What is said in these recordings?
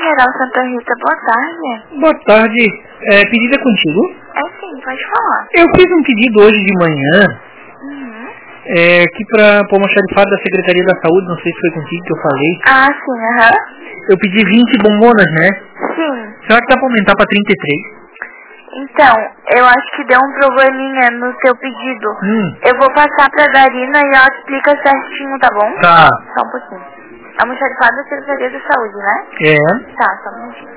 Mineral Santa Rita, boa tarde. Boa tarde. Pedido é contigo? É sim, pode falar. Eu fiz um pedido hoje de manhã, aqui para o almoxarifado da Secretaria da Saúde, não sei se foi contigo que eu falei. Ah, sim, aham. Eu pedi 20 bombonas, né? Sim. Será que dá para aumentar para 33? Então, eu acho que deu um probleminha no seu pedido. Eu vou passar pra Darina e ela explica certinho, tá bom? Tá. Só um pouquinho. Almoxarifado da Secretaria da Saúde, né? É. Tá, só um minutinho.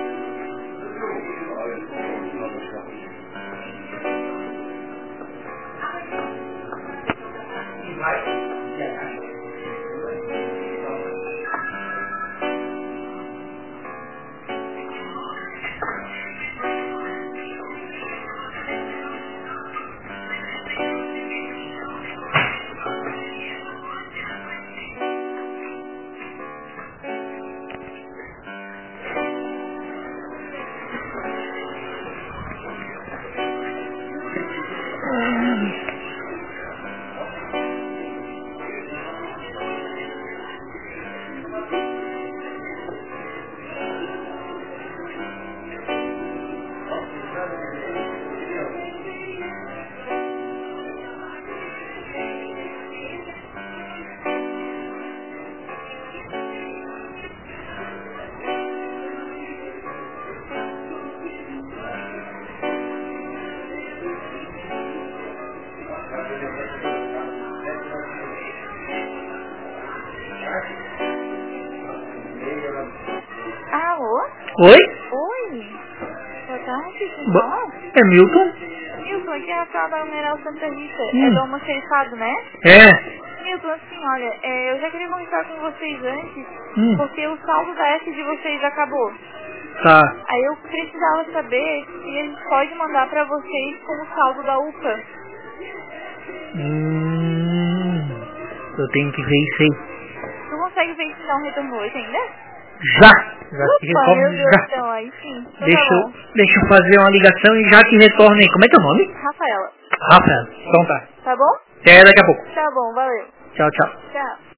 Alô? Oi? Oi. Boa tarde, quem fala? É Milton? Milton, aqui é a sala da Mineral Santa Rita. É do almoxarifado, né? É. Milton, assim, olha, eu já queria conversar com vocês antes, porque o saldo da S de vocês acabou. Tá. Aí eu precisava saber se a gente pode mandar pra vocês com o saldo da UPA. Eu tenho que ver isso aí. Tu consegue ver se dá um retorno hoje ainda? Já te Ufa, retorno meu Deus já. do céu, aí sim. Então Deixa tá bom. eu fazer uma ligação e já te retorno aí. Como é teu nome? Rafaela. Rafael. Então tá. Tá bom? Até daqui a pouco. Tá bom, valeu. Tchau, tchau. Tchau.